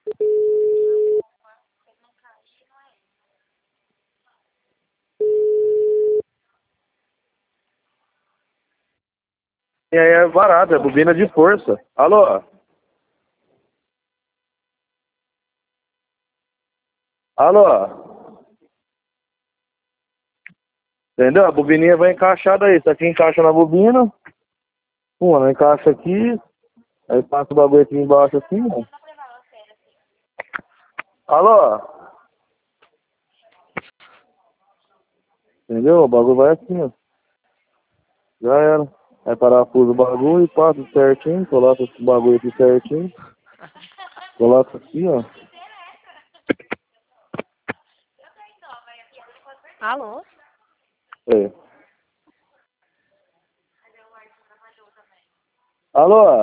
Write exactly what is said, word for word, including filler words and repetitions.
E aí é barato, é bobina de força. Alô? Alô? Entendeu? A bobininha vai encaixada aí. Isso aqui encaixa na bobina. Pô, ela encaixa aqui. Aí passa o bagulho aqui embaixo assim, ó. Alô? Entendeu? O bagulho vai assim, ó. Já era. Aí parafusa o bagulho, passa certinho, coloca o bagulho aqui certinho. Coloca aqui, ó. Alô? É. Alô?